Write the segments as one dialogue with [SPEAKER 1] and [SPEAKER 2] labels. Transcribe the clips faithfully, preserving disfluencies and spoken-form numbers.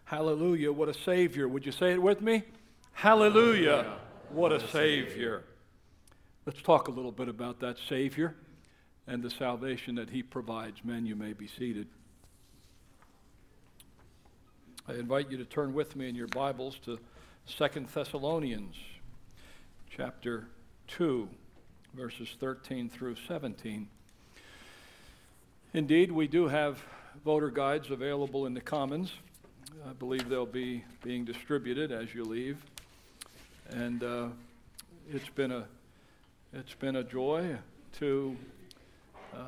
[SPEAKER 1] Hallelujah, what a Savior. Would you say it with me? Hallelujah, what a Savior. Let's talk a little bit about that Savior and the salvation that He provides. Men, you may be seated. I invite you to turn with me in your Bibles to Second Thessalonians chapter two, verses thirteen through seventeen. Indeed, we do have voter guides available in the Commons. I believe they'll be being distributed as you leave. And uh, it's been a it's been a joy to uh,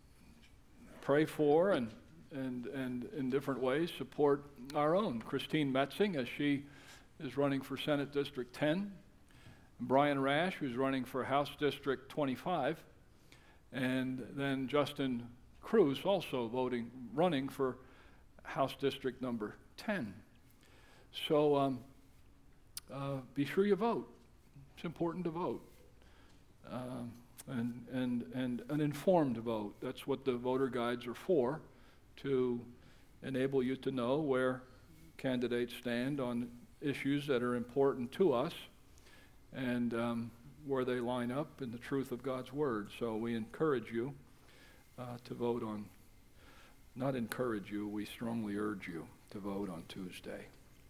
[SPEAKER 1] pray for and and and in different ways support our own Christine Metzing as she is running for Senate District ten, Brian Rash, who's running for House District twenty-five, and then Justin Cruz also voting running for House District number ten. So um, uh, be sure you vote. It's important to vote. Um, and, and, and an informed vote. That's what the voter guides are for, to enable you to know where candidates stand on issues that are important to us and um, where they line up in the truth of God's Word. So we encourage you uh, to vote on, not encourage you, we strongly urge you to vote on Tuesday.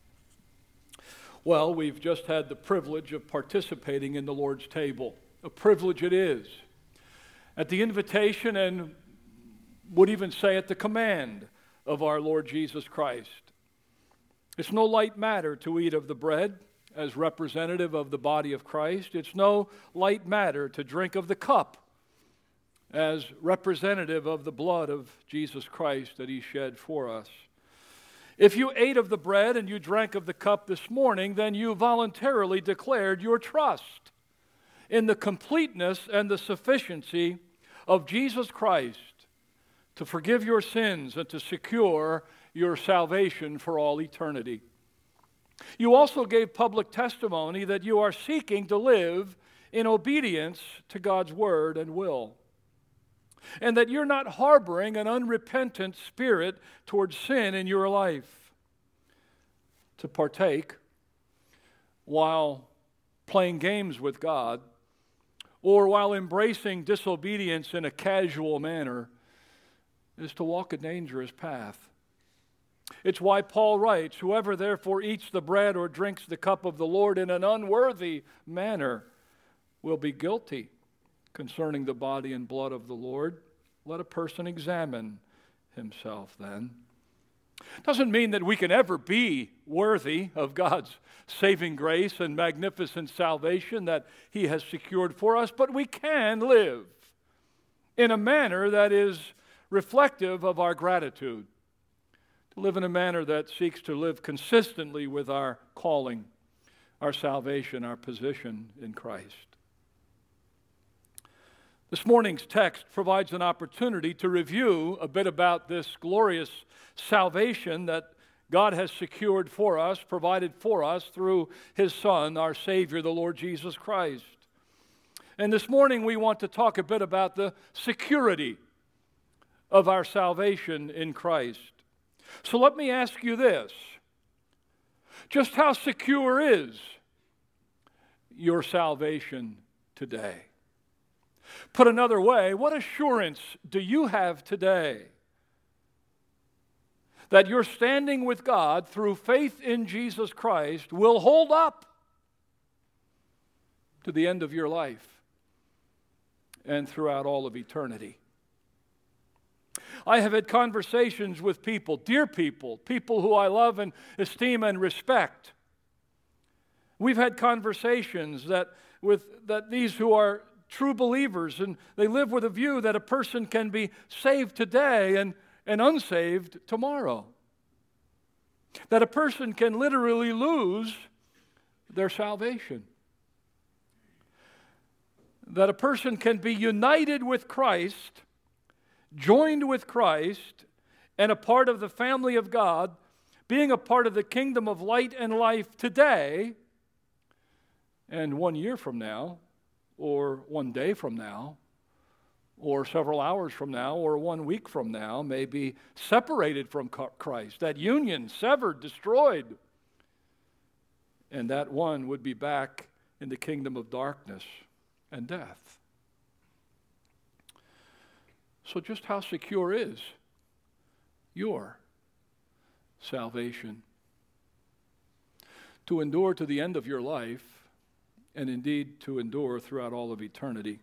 [SPEAKER 1] Well, we've just had the privilege of participating in the Lord's table. A privilege it is. At the invitation, and would even say at the command of our Lord Jesus Christ. It's no light matter to eat of the bread as representative of the body of Christ. It's no light matter to drink of the cup as representative of the blood of Jesus Christ that He shed for us. If you ate of the bread and you drank of the cup this morning, then you voluntarily declared your trust in the completeness and the sufficiency of Jesus Christ to forgive your sins and to secure your salvation for all eternity. You also gave public testimony that you are seeking to live in obedience to God's word and will, and that you're not harboring an unrepentant spirit towards sin in your life. To partake while playing games with God or while embracing disobedience in a casual manner is to walk a dangerous path. It's why Paul writes, "Whoever therefore eats the bread or drinks the cup of the Lord in an unworthy manner will be guilty concerning the body and blood of the Lord. Let a person examine himself then." Doesn't mean that we can ever be worthy of God's saving grace and magnificent salvation that He has secured for us, but we can live in a manner that is reflective of our gratitude, to live in a manner that seeks to live consistently with our calling, our salvation, our position in Christ. This morning's text provides an opportunity to review a bit about this glorious salvation that God has secured for us, provided for us through His Son, our Savior, the Lord Jesus Christ. And this morning we want to talk a bit about the security of our salvation in Christ. So let me ask you this. Just how secure is your salvation today? Put another way, what assurance do you have today that your standing with God through faith in Jesus Christ will hold up to the end of your life and throughout all of eternity? I have had conversations with people, dear people, people who I love and esteem and respect. We've had conversations that with that these who are true believers, and they live with a view that a person can be saved today and, and unsaved tomorrow. That a person can literally lose their salvation. That a person can be united with Christ, joined with Christ, and a part of the family of God, being a part of the kingdom of light and life today, and one year from now, or one day from now, or several hours from now, or one week from now, may be separated from Christ. That union severed, destroyed. And that one would be back in the kingdom of darkness and death. So just how secure is your salvation? To endure to the end of your life, and indeed to endure throughout all of eternity.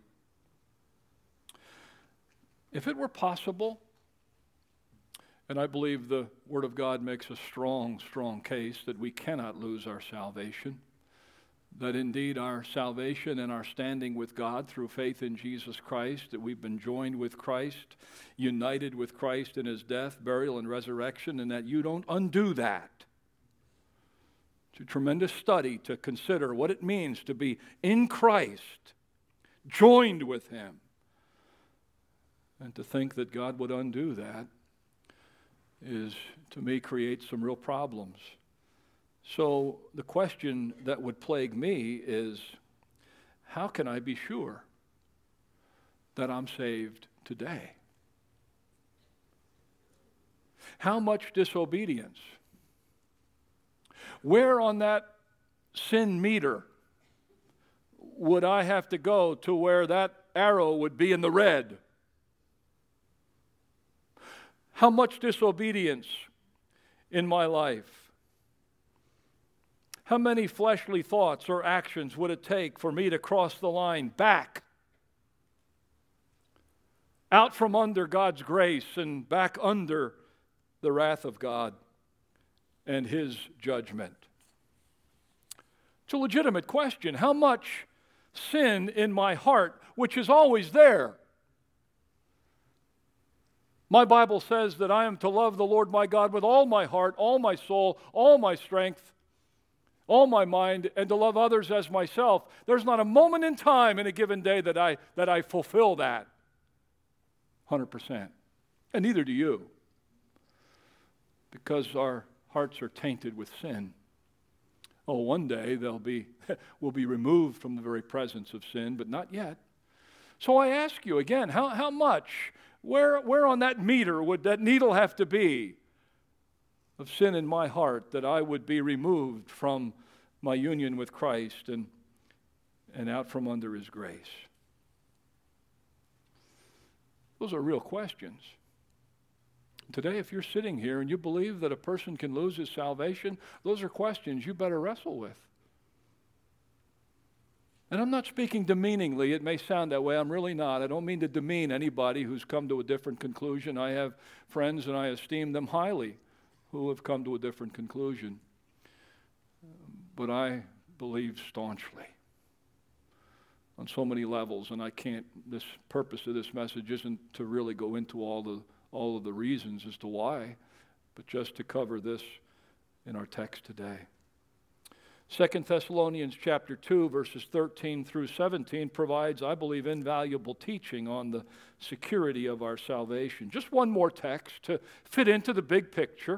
[SPEAKER 1] If it were possible, and I believe the Word of God makes a strong, strong case that we cannot lose our salvation, that indeed our salvation and our standing with God through faith in Jesus Christ, that we've been joined with Christ, united with Christ in his death, burial, and resurrection, and that you don't undo that. It's a tremendous study to consider what it means to be in Christ, joined with him. And to think that God would undo that is, to me, create some real problems. So the question that would plague me is, how can I be sure that I'm saved today? How much disobedience? Where on that sin meter would I have to go to where that arrow would be in the red? How much disobedience in my life? How many fleshly thoughts or actions would it take for me to cross the line back, out from under God's grace and back under the wrath of God and his judgment? It's a legitimate question. How much sin in my heart, which is always there? My Bible says that I am to love the Lord my God with all my heart, all my soul, all my strength, all my mind, and to love others as myself. There's not a moment in time in a given day that I that I fulfill that one hundred percent. And neither do you, because our hearts are tainted with sin. Oh, one day they'll be will be removed from the very presence of sin, but not yet. So I ask you again, how, how much, where, where on that meter would that needle have to be of sin in my heart that I would be removed from my union with Christ and, and out from under his grace? Those are real questions. Today, if you're sitting here and you believe that a person can lose his salvation, those are questions you better wrestle with. And I'm not speaking demeaningly. It may sound that way. I'm really not. I don't mean to demean anybody who's come to a different conclusion. I have friends, and I esteem them highly, who have come to a different conclusion. But I believe staunchly on so many levels, and I can't, this purpose of this message isn't to really go into all the all of the reasons as to why, but just to cover this in our text today. Second Thessalonians chapter two, verses thirteen through seventeen provides, I believe, invaluable teaching on the security of our salvation. Just one more text to fit into the big picture.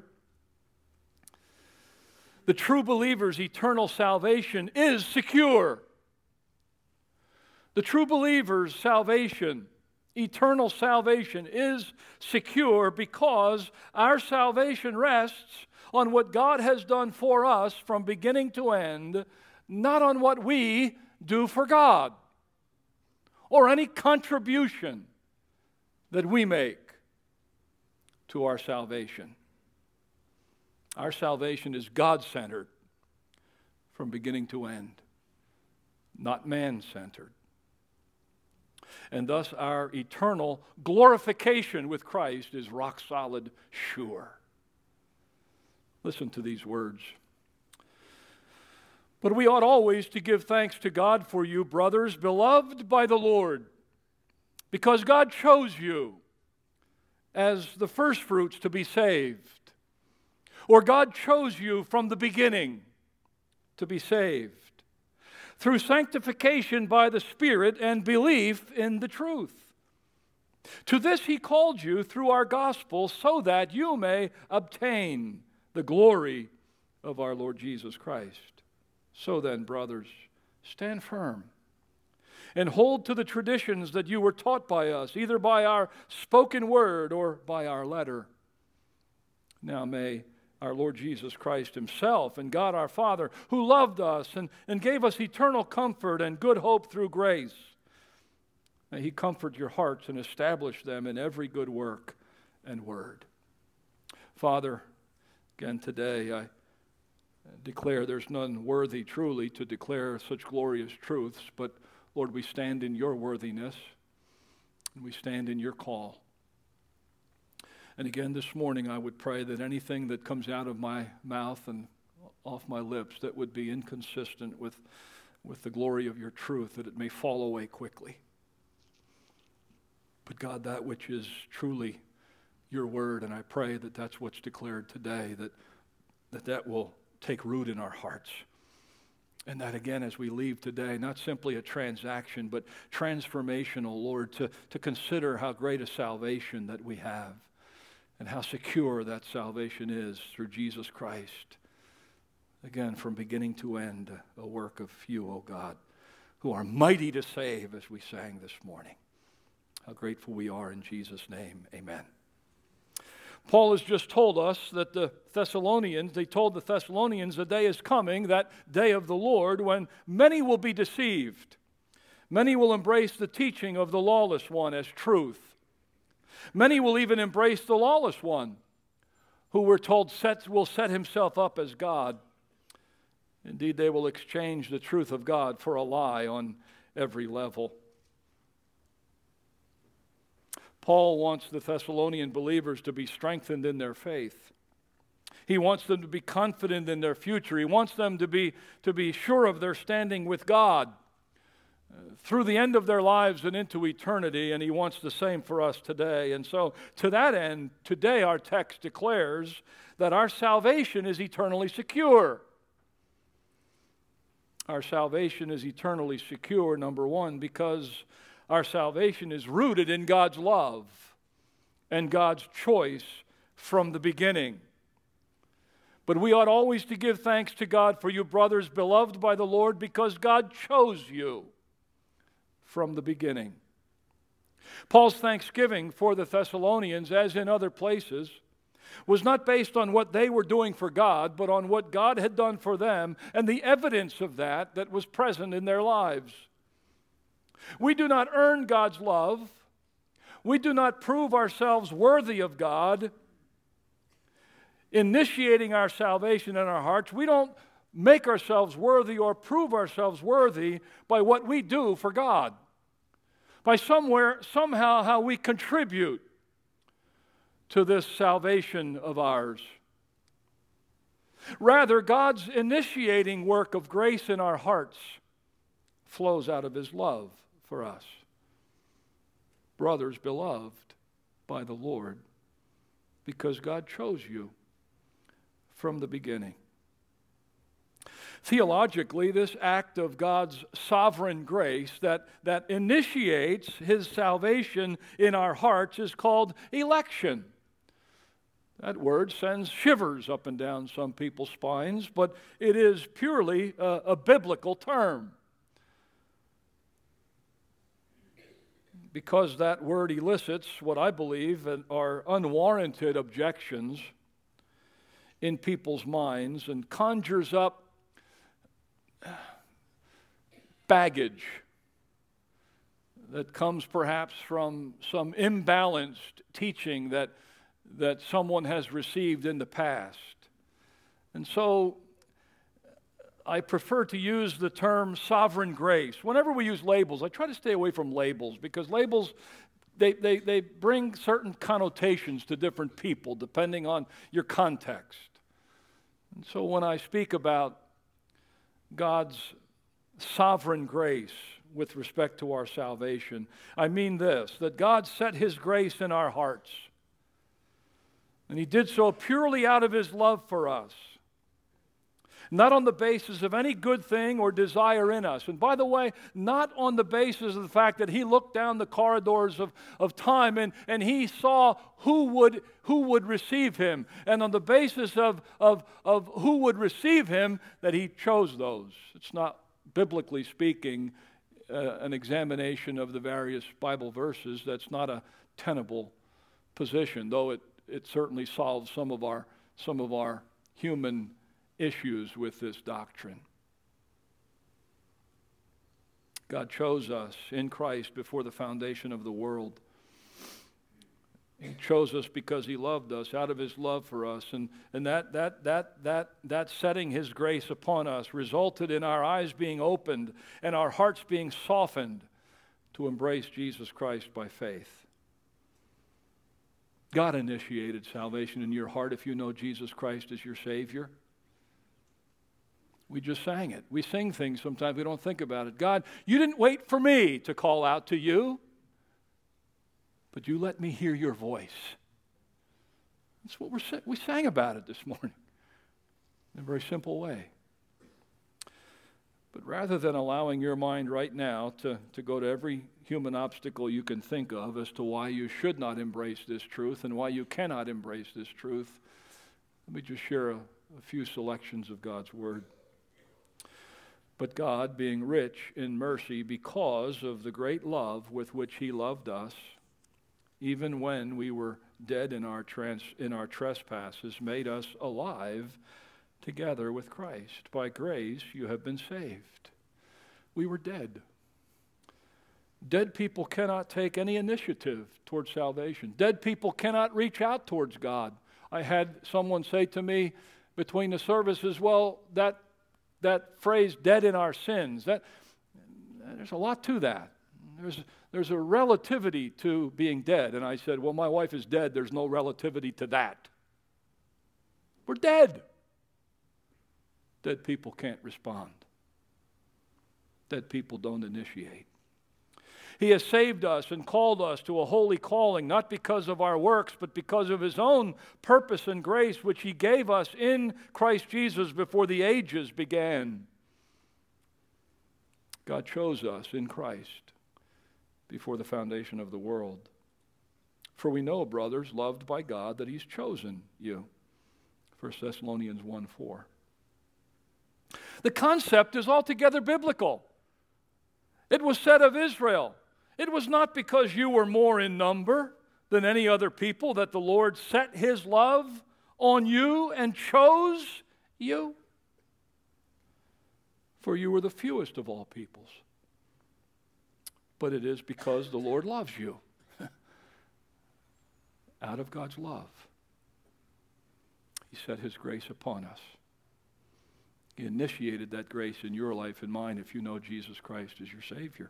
[SPEAKER 1] The true believer's eternal salvation is secure. The true believer's salvation, eternal salvation, is secure because our salvation rests on what God has done for us from beginning to end, not on what we do for God or any contribution that we make to our salvation. Our salvation is God-centered from beginning to end, not man-centered. And thus our eternal glorification with Christ is rock solid, sure. Listen to these words. But we ought always to give thanks to God for you, brothers, beloved by the Lord, because God chose you as the firstfruits to be saved, or God chose you from the beginning to be saved, through sanctification by the Spirit and belief in the truth. To this he called you through our gospel, so that you may obtain the glory of our Lord Jesus Christ. So then, brothers, stand firm. and hold to the traditions that you were taught by us, either by our spoken word or by our letter. Now may our Lord Jesus Christ himself and God our Father, who loved us and, and gave us eternal comfort and good hope through grace, may he comfort your hearts and establish them in every good work and word. Father, again today I declare there's none worthy truly to declare such glorious truths, but Lord, we stand in your worthiness and we stand in your call. And again this morning I would pray that anything that comes out of my mouth and off my lips that would be inconsistent with, with the glory of your truth, that it may fall away quickly. But God, that which is truly your word, and I pray that that's what's declared today, that that, that will take root in our hearts. And that again, as we leave today, not simply a transaction, but transformational, Lord, to, to consider how great a salvation that we have and how secure that salvation is through Jesus Christ. Again, from beginning to end, a work of you, O God, who are mighty to save, as we sang this morning. How grateful we are in Jesus' name. Amen. Paul has just told us that the Thessalonians, they told the Thessalonians, the day is coming, that day of the Lord, when many will be deceived. Many will embrace the teaching of the lawless one as truth. Many will even embrace the lawless one, who we're told sets, will set himself up as God. Indeed, they will exchange the truth of God for a lie on every level. Paul wants the Thessalonian believers to be strengthened in their faith. He wants them to be confident in their future. He wants them to be, to be sure of their standing with God uh, through the end of their lives and into eternity, and he wants the same for us today. And so, to that end, today our text declares that our salvation is eternally secure. Our salvation is eternally secure, number one, because our salvation is rooted in God's love and God's choice from the beginning. But we ought always to give thanks to God for you, brothers, beloved by the Lord, because God chose you from the beginning. Paul's thanksgiving for the Thessalonians, as in other places, was not based on what they were doing for God, but on what God had done for them and the evidence of that that was present in their lives. We do not earn God's love. We do not prove ourselves worthy of God initiating our salvation in our hearts. We don't make ourselves worthy or prove ourselves worthy by what we do for God, by somewhere, somehow, how we contribute to this salvation of ours. Rather, God's initiating work of grace in our hearts flows out of his love for us. Brothers, beloved by the Lord, because God chose you from the beginning. Theologically, this act of God's sovereign grace that, that initiates his salvation in our hearts is called election. That word sends shivers up and down some people's spines, but it is purely a, a biblical term. Because that word elicits what I believe are unwarranted objections in people's minds and conjures up baggage that comes perhaps from some imbalanced teaching that, that someone has received in the past. And so I prefer to use the term sovereign grace. Whenever we use labels, I try to stay away from labels because labels, they, they, they bring certain connotations to different people depending on your context. And so when I speak about God's sovereign grace with respect to our salvation, I mean this, that God set his grace in our hearts. And he did so purely out of his love for us. Not on the basis of any good thing or desire in us. And by the way, not on the basis of the fact that he looked down the corridors of, of time and, and he saw who would, who would receive him. And on the basis of, of, of who would receive him, that he chose those. It's not, biblically speaking, uh, an examination of the various Bible verses, that's not a tenable position, though it, it certainly solves some of our some of our human issues with this doctrine. God chose us in Christ before the foundation of the world. He chose us because he loved us, out of his love for us. And, and that, that, that, that, that setting his grace upon us resulted in our eyes being opened and our hearts being softened to embrace Jesus Christ by faith. God initiated salvation in your heart if you know Jesus Christ as your Savior. We just sang it. We sing things sometimes, we don't think about it. God, you didn't wait for me to call out to you, but you let me hear your voice. That's what we're we sang about it this morning in a very simple way. But rather than allowing your mind right now to, to go to every human obstacle you can think of as to why you should not embrace this truth and why you cannot embrace this truth, let me just share a, a few selections of God's Word. But God, being rich in mercy because of the great love with which he loved us, even when we were dead in our trans, in our trespasses, made us alive together with Christ. By grace you have been saved. We were dead. Dead people cannot take any initiative towards salvation. Dead people cannot reach out towards God. I had someone say to me between the services, well, that that phrase, dead in our sins, that there's a lot to that. There's, there's a relativity to being dead. And I said, well, my wife is dead. There's no relativity to that. We're dead. Dead people can't respond. Dead people don't initiate. He has saved us and called us to a holy calling, not because of our works, but because of his own purpose and grace, which he gave us in Christ Jesus before the ages began. God chose us in Christ before the foundation of the world. For we know, brothers, loved by God, that he's chosen you. First Thessalonians one four. The concept is altogether biblical. It was said of Israel, it was not because you were more in number than any other people that the Lord set his love on you and chose you. For you were the fewest of all peoples. But it is because the Lord loves you. Out of God's love, he set his grace upon us. He initiated that grace in your life and mine if you know Jesus Christ as your Savior.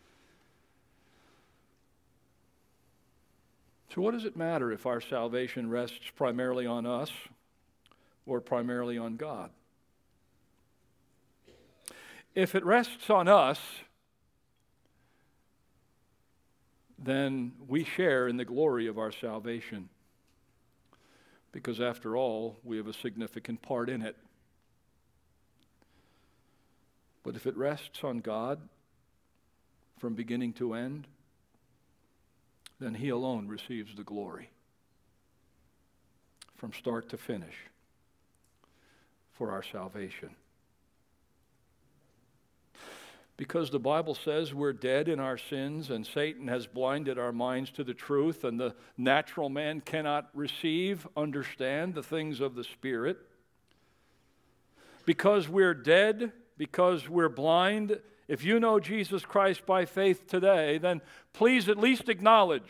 [SPEAKER 1] So what does it matter if our salvation rests primarily on us or primarily on God? If it rests on us, then we share in the glory of our salvation. Because after all, we have a significant part in it. But if it rests on God from beginning to end, then he alone receives the glory from start to finish for our salvation. Because the Bible says we're dead in our sins and Satan has blinded our minds to the truth and the natural man cannot receive, understand the things of the Spirit. Because we're dead, because we're blind, if you know Jesus Christ by faith today, then please at least acknowledge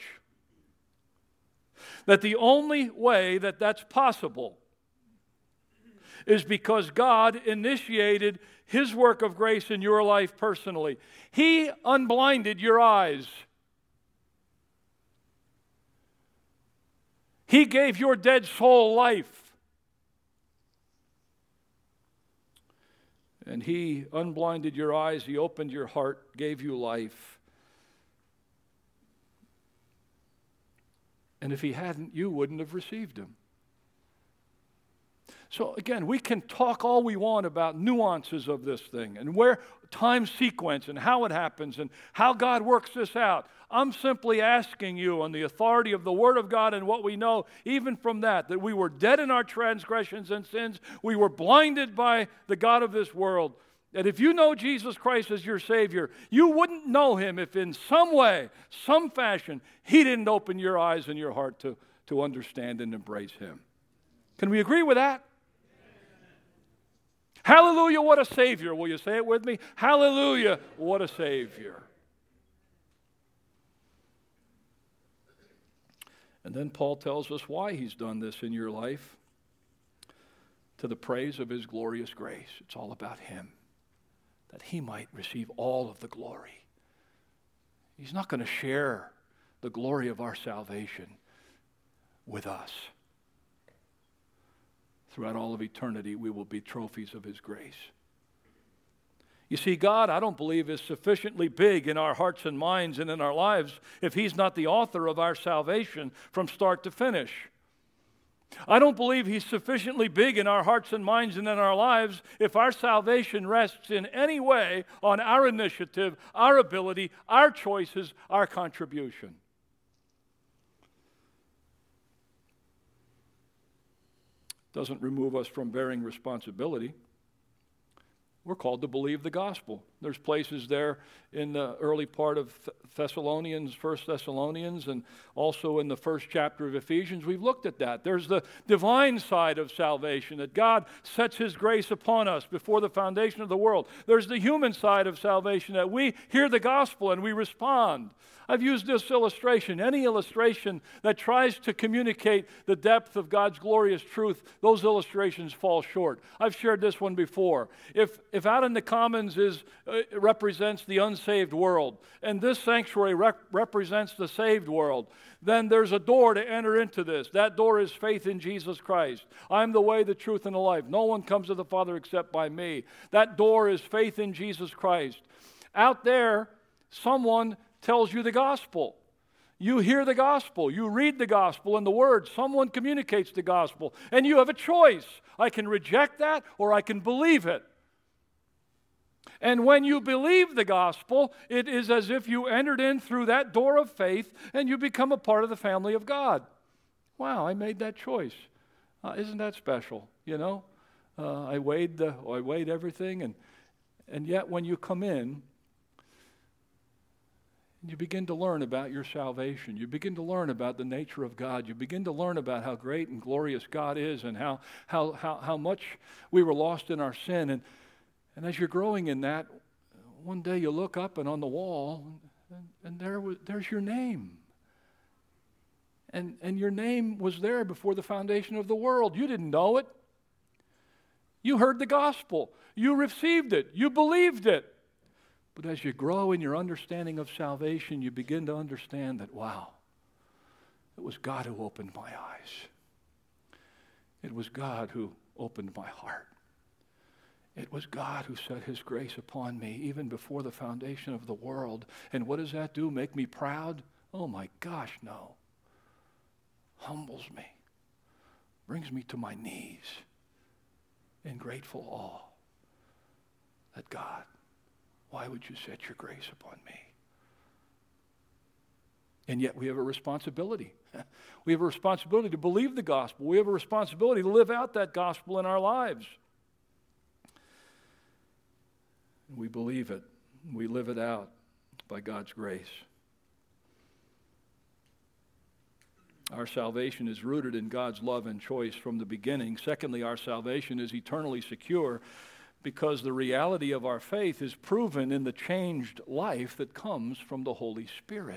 [SPEAKER 1] that the only way that that's possible is because God initiated his work of grace in your life personally. He unblinded your eyes. He gave your dead soul life. And he unblinded your eyes, he opened your heart, gave you life. And if he hadn't, you wouldn't have received him. So again, we can talk all we want about nuances of this thing and where time sequence and how it happens and how God works this out. I'm simply asking you on the authority of the Word of God and what we know, even from that, that we were dead in our transgressions and sins. We were blinded by the God of this world. that if you know Jesus Christ as your Savior, you wouldn't know Him if in some way, some fashion, He didn't open your eyes and your heart to, to understand and embrace Him. Can we agree with that? Hallelujah, what a Savior. Will you say it with me? Hallelujah, what a Savior. And then Paul tells us why He's done this in your life. To the praise of His glorious grace. It's all about Him. That He might receive all of the glory. He's not going to share the glory of our salvation with us. Throughout all of eternity, we will be trophies of His grace. You see, God, I don't believe, is sufficiently big in our hearts and minds and in our lives if He's not the author of our salvation from start to finish. I don't believe He's sufficiently big in our hearts and minds and in our lives if our salvation rests in any way on our initiative, our ability, our choices, our contribution. Doesn't remove us from bearing responsibility. We're called to believe the gospel. There's places there in the early part of Thessalonians, First Thessalonians, and also in the first chapter of Ephesians. We've looked at that. There's the divine side of salvation, that God sets His grace upon us before the foundation of the world. There's the human side of salvation, that we hear the gospel and we respond. I've used this illustration. Any illustration that tries to communicate the depth of God's glorious truth, those illustrations fall short. I've shared this one before. If if out in the commons is uh, represents the unsaved world, and this sanctuary rep- represents the saved world, then there's a door to enter into this. That door is faith in Jesus Christ. I'm the way, the truth, and the life. No one comes to the Father except by me. That door is faith in Jesus Christ. Out there, someone tells you the gospel. You hear the gospel. You read the gospel in the Word. Someone communicates the gospel. And you have a choice. I can reject that or I can believe it. And when you believe the gospel, it is as if you entered in through that door of faith and you become a part of the family of God. Wow, I made that choice. Uh, isn't that special? You know, uh, I weighed the, I weighed everything, and and yet when you come in, you begin to learn about your salvation. You begin to learn about the nature of God. You begin to learn about how great and glorious God is, and how how how, how much we were lost in our sin. And and as you're growing in that, one day you look up and on the wall, and, and there was, there's your name. And and your name was there before the foundation of the world. You didn't know it. You heard the gospel. You received it. You believed it. But as you grow in your understanding of salvation, you begin to understand that, wow, it was God who opened my eyes. It was God who opened my heart. It was God who set His grace upon me even before the foundation of the world. And what does that do? Make me proud? Oh my gosh, no. Humbles me. Brings me to my knees in grateful awe that God, why would you set your grace upon me? And yet we have a responsibility. We have a responsibility to believe the gospel. We have a responsibility to live out that gospel in our lives. We believe it. We live it out by God's grace. Our salvation is rooted in God's love and choice from the beginning. Secondly, our salvation is eternally secure because the reality of our faith is proven in the changed life that comes from the Holy Spirit.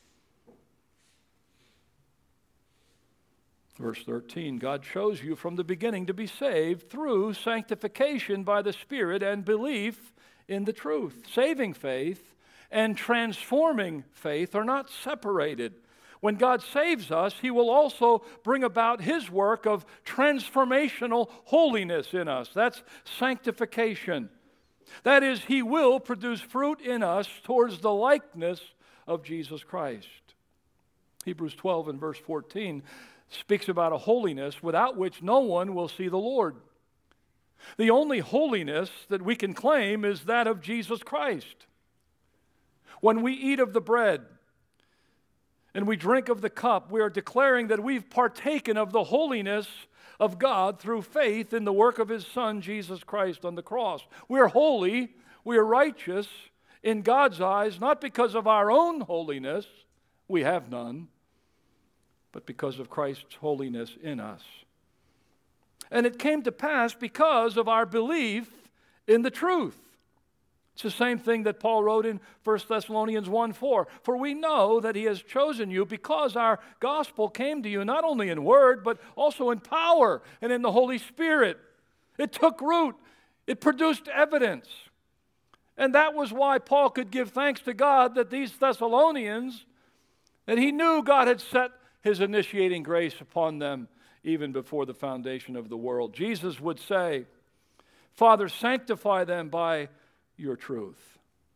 [SPEAKER 1] Verse thirteen, God chose you from the beginning to be saved through sanctification by the Spirit and belief in the truth. Saving faith and transforming faith are not separated. When God saves us, He will also bring about His work of transformational holiness in us. That's sanctification. That is, He will produce fruit in us towards the likeness of Jesus Christ. Hebrews twelve and verse fourteen speaks about a holiness without which no one will see the Lord. The only holiness that we can claim is that of Jesus Christ. When we eat of the bread and we drink of the cup, we are declaring that we've partaken of the holiness of God through faith in the work of His Son, Jesus Christ, on the cross. We are holy, we are righteous in God's eyes, not because of our own holiness, we have none, but because of Christ's holiness in us. And it came to pass because of our belief in the truth. It's the same thing that Paul wrote in First Thessalonians one four. For we know that He has chosen you because our gospel came to you not only in word, but also in power and in the Holy Spirit. It took root. It produced evidence. And that was why Paul could give thanks to God that these Thessalonians, that he knew God had set His initiating grace upon them even before the foundation of the world. Jesus would say, Father, sanctify them by your truth.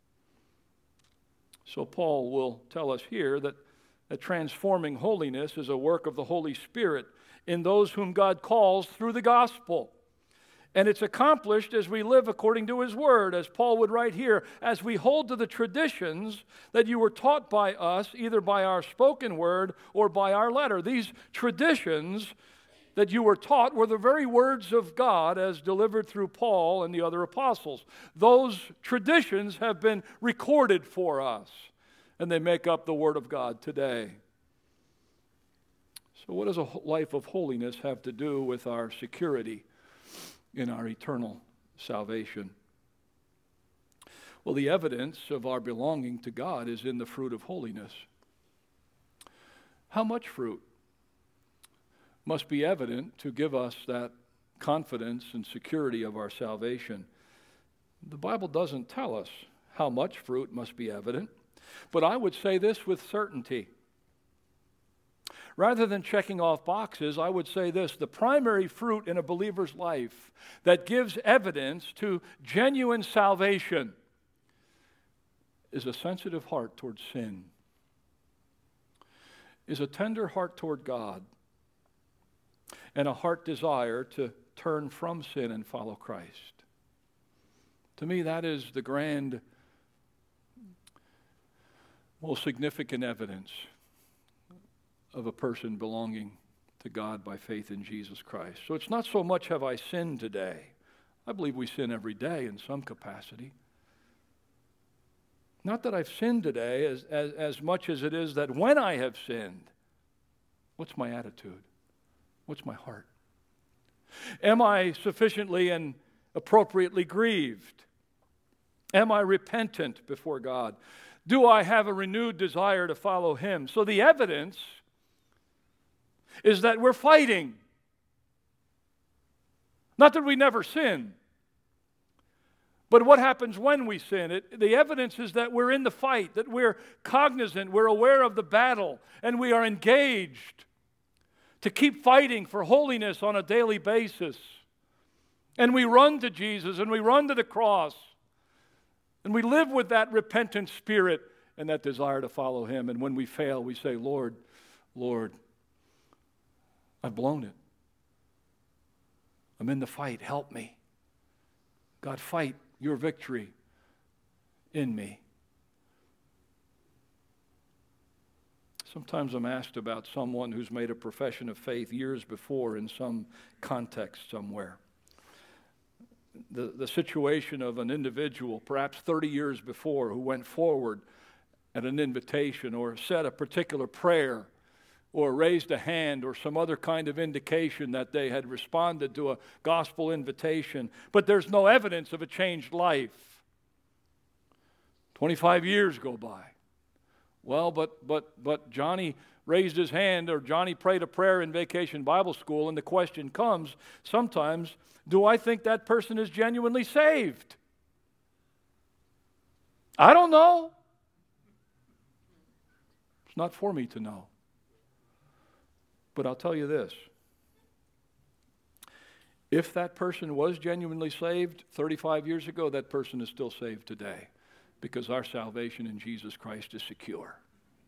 [SPEAKER 1] So Paul will tell us here that, that transforming holiness is a work of the Holy Spirit in those whom God calls through the gospel. And it's accomplished as we live according to His word, as Paul would write here, as we hold to the traditions that you were taught by us, either by our spoken word or by our letter. These traditions that you were taught were the very words of God as delivered through Paul and the other apostles. Those traditions have been recorded for us, and they make up the Word of God today. So what does a life of holiness have to do with our security in our eternal salvation? Well, the evidence of our belonging to God is in the fruit of holiness. How much fruit must be evident to give us that confidence and security of our salvation? The Bible doesn't tell us how much fruit must be evident, but I would say this with certainty. Rather than checking off boxes, I would say this: the primary fruit in a believer's life that gives evidence to genuine salvation is a sensitive heart toward sin, is a tender heart toward God, and a heart desire to turn from sin and follow Christ. To me, that is the grand, most significant evidence of a person belonging to God by faith in Jesus Christ. So it's not so much have I sinned today. I believe we sin every day in some capacity. Not that I've sinned today as, as, as much as it is that when I have sinned, what's my attitude? What's my heart? Am I sufficiently and appropriately grieved? Am I repentant before God? Do I have a renewed desire to follow Him? So the evidence is that we're fighting. Not that we never sin, but what happens when we sin? It, the evidence is that we're in the fight, that we're cognizant, we're aware of the battle, and we are engaged to keep fighting for holiness on a daily basis. And we run to Jesus, and we run to the cross, and we live with that repentant spirit and that desire to follow Him. And when we fail, we say, Lord, Lord, I've blown it. I'm in the fight. Help me. God, fight your victory in me. Sometimes I'm asked about someone who's made a profession of faith years before in some context somewhere. The, the situation of an individual, perhaps thirty years before, who went forward at an invitation or said a particular prayer or raised a hand or some other kind of indication that they had responded to a gospel invitation, but there's no evidence of a changed life. twenty-five years go by. Well, but but but Johnny raised his hand, or Johnny prayed a prayer in Vacation Bible School, and the question comes sometimes, do I think that person is genuinely saved? I don't know. It's not for me to know. But I'll tell you this. If that person was genuinely saved thirty-five years ago, that person is still saved today, because our salvation in Jesus Christ is secure.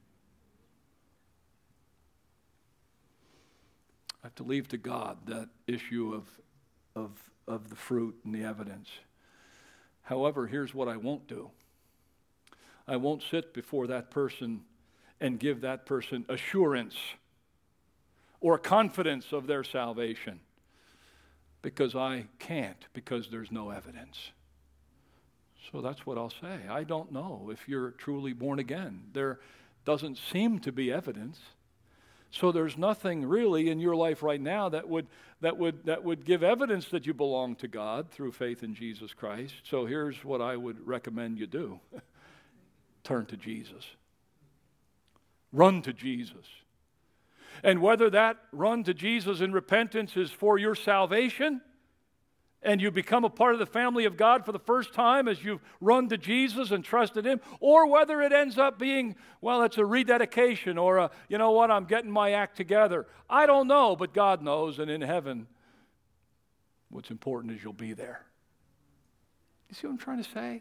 [SPEAKER 1] I have to leave to God that issue of, of, of the fruit and the evidence. However, here's what I won't do. I won't sit before that person and give that person assurance or confidence of their salvation. because I can't, because there's no evidence. So that's what I'll say. I don't know if you're truly born again. There doesn't seem to be evidence. So there's nothing really in your life right now that would that would that would give evidence that you belong to God through faith in Jesus Christ. So here's what I would recommend you do. Turn to Jesus. Run to Jesus. And whether that run to Jesus in repentance is for your salvation, and you become a part of the family of God for the first time as you've run to Jesus and trusted Him, or whether it ends up being, well, it's a rededication or a, you know what, I'm getting my act together. I don't know, but God knows, and in heaven, what's important is you'll be there. You see what I'm trying to say?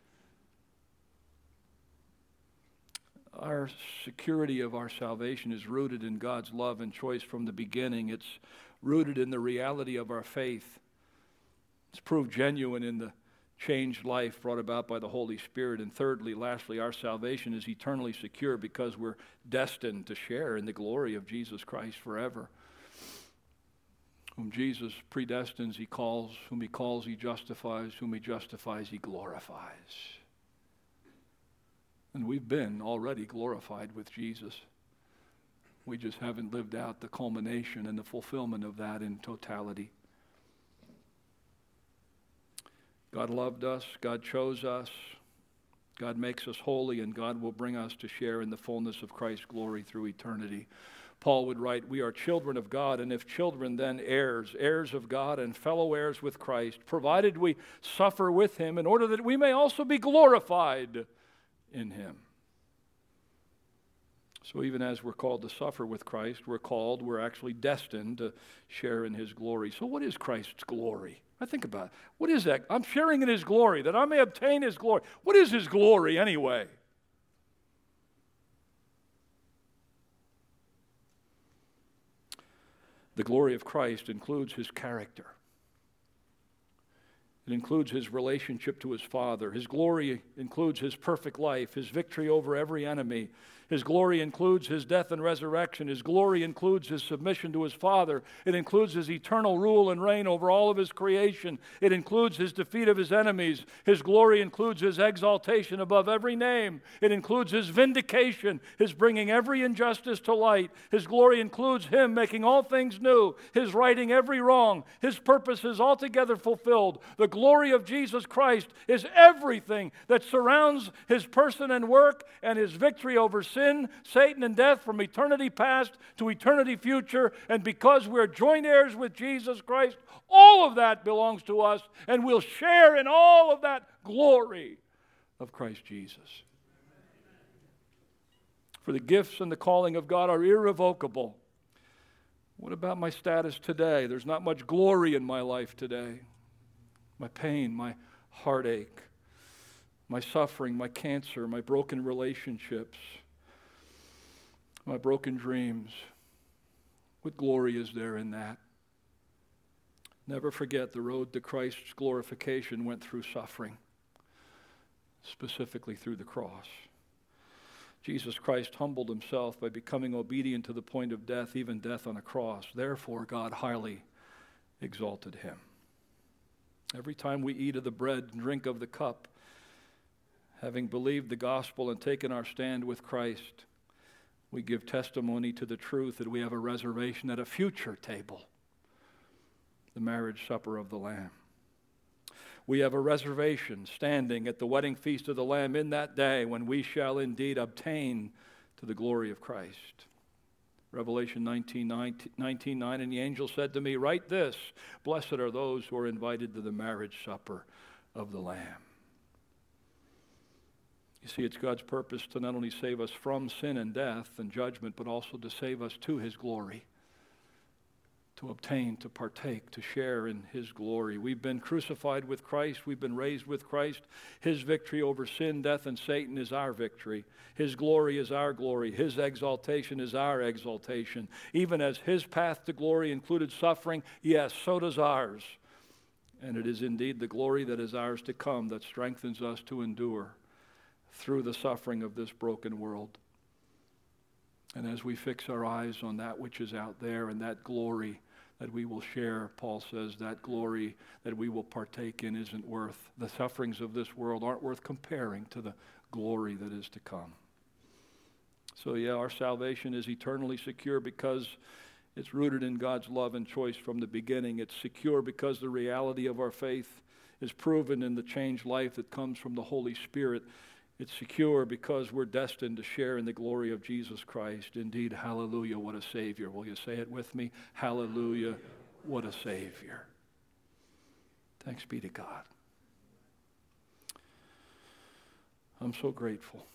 [SPEAKER 1] Our security of our salvation is rooted in God's love and choice from the beginning. It's rooted in the reality of our faith. It's proved genuine in the changed life brought about by the Holy Spirit. And thirdly, lastly, our salvation is eternally secure because we're destined to share in the glory of Jesus Christ forever. Whom Jesus predestines, He calls. Whom He calls, He justifies. Whom He justifies, He glorifies. And we've been already glorified with Jesus. We just haven't lived out the culmination and the fulfillment of that in totality. God loved us, God chose us, God makes us holy, and God will bring us to share in the fullness of Christ's glory through eternity. Paul would write, we are children of God, and if children, then heirs, heirs of God and fellow heirs with Christ, provided we suffer with Him in order that we may also be glorified in Him. So even as we're called to suffer with Christ, we're called, we're actually destined to share in His glory. So what is Christ's glory? I think about it. What is that? I'm sharing in His glory, that I may obtain His glory. What is His glory anyway? The glory of Christ includes His character. It includes His relationship to His Father. His glory includes His perfect life, His victory over every enemy. His glory includes His death and resurrection. His glory includes His submission to His Father. It includes His eternal rule and reign over all of His creation. It includes His defeat of His enemies. His glory includes His exaltation above every name. It includes His vindication, His bringing every injustice to light. His glory includes Him making all things new, His righting every wrong. His purpose is altogether fulfilled. The glory of Jesus Christ is everything that surrounds His person and work and His victory over sin, Satan, and death from eternity past to eternity future. And because we're joint heirs with Jesus Christ, all of that belongs to us, and we'll share in all of that glory of Christ Jesus. For the gifts and the calling of God are irrevocable. What about my status today? There's not much glory in my life today. My pain, my heartache, my suffering, my cancer, my broken relationships, my broken dreams. What glory is there in that? Never forget, the road to Christ's glorification went through suffering, specifically through the cross. Jesus Christ humbled Himself by becoming obedient to the point of death, even death on a cross. Therefore, God highly exalted Him. Every time we eat of the bread and drink of the cup, having believed the gospel and taken our stand with Christ, we give testimony to the truth that we have a reservation at a future table, the marriage supper of the Lamb. We have a reservation standing at the wedding feast of the Lamb in that day when we shall indeed obtain to the glory of Christ. Revelation nineteen nine, and the angel said to me, write this, blessed are those who are invited to the marriage supper of the Lamb. You see, it's God's purpose to not only save us from sin and death and judgment, but also to save us to His glory, to obtain, to partake, to share in His glory. We've been crucified with Christ. We've been raised with Christ. His victory over sin, death, and Satan is our victory. His glory is our glory. His exaltation is our exaltation. Even as His path to glory included suffering, yes, so does ours. And it is indeed the glory that is ours to come that strengthens us to endure through the suffering of this broken world. And as we fix our eyes on that which is out there and that glory that we will share. Paul says that glory that we will partake in isn't worth, the sufferings of this world aren't worth comparing to the glory that is to come. So yeah, our salvation is eternally secure because it's rooted in God's love and choice from the beginning. It's secure because the reality of our faith is proven in the changed life that comes from the Holy Spirit. It's secure because we're destined to share in the glory of Jesus Christ. Indeed, hallelujah, what a Savior. Will you say it with me? Hallelujah, what a Savior. Thanks be to God. I'm so grateful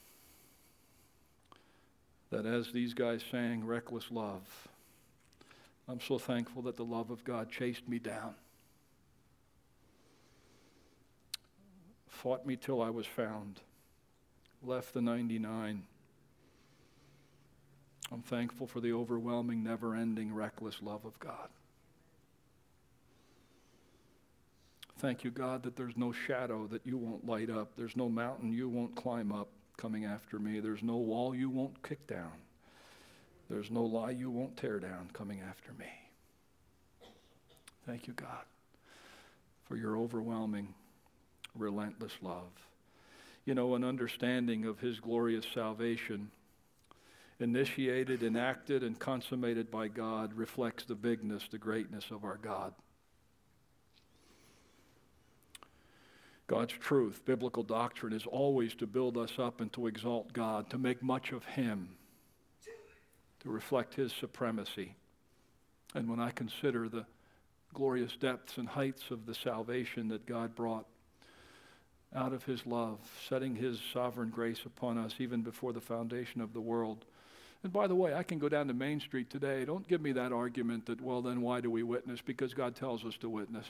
[SPEAKER 1] that as these guys sang Reckless Love, I'm so thankful that the love of God chased me down, fought me till I was found, left the ninety-nine. I'm thankful for the overwhelming, never-ending, reckless love of God. Thank you, God, that there's no shadow that you won't light up. There's no mountain you won't climb up coming after me. There's no wall you won't kick down. There's no lie you won't tear down coming after me. Thank you, God, for your overwhelming, relentless love. You know, an understanding of his glorious salvation, initiated, enacted, and consummated by God, reflects the bigness, the greatness of our God. God's truth, biblical doctrine, is always to build us up and to exalt God, to make much of him, to reflect his supremacy. And when I consider the glorious depths and heights of the salvation that God brought out of his love, setting his sovereign grace upon us even before the foundation of the world. And by the way, I can go down to Main Street today. Don't give me that argument that, well, then why do we witness? Because God tells us to witness.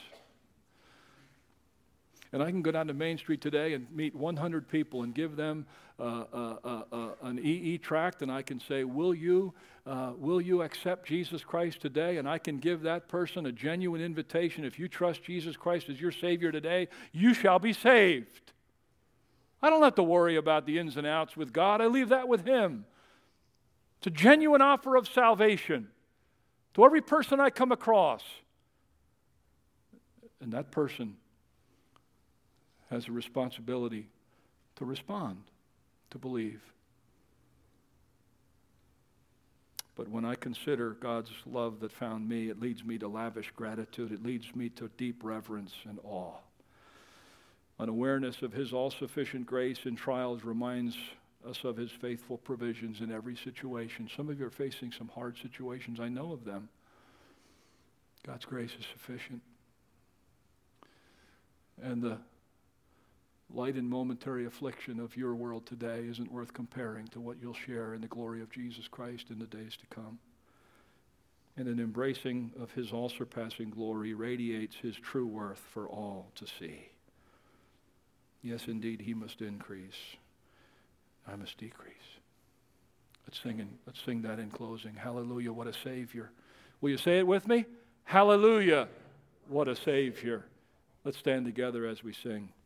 [SPEAKER 1] And I can go down to Main Street today and meet one hundred people and give them uh, uh, uh, uh, an E E tract, and I can say, will you, uh, will you accept Jesus Christ today? And I can give that person a genuine invitation. If you trust Jesus Christ as your Savior today, you shall be saved. I don't have to worry about the ins and outs with God. I leave that with him. It's a genuine offer of salvation to every person I come across. And that person has a responsibility to respond, to believe. But when I consider God's love that found me, it leads me to lavish gratitude. It leads me to deep reverence and awe. An awareness of his all-sufficient grace in trials reminds us of his faithful provisions in every situation. Some of you are facing some hard situations. I know of them. God's grace is sufficient. And the light and momentary affliction of your world today isn't worth comparing to what you'll share in the glory of Jesus Christ in the days to come. And an embracing of his all-surpassing glory radiates his true worth for all to see. Yes, indeed, he must increase. I must decrease. Let's sing, in, let's sing that in closing. Hallelujah, what a Savior. Will you say it with me? Hallelujah, what a Savior. Let's stand together as we sing.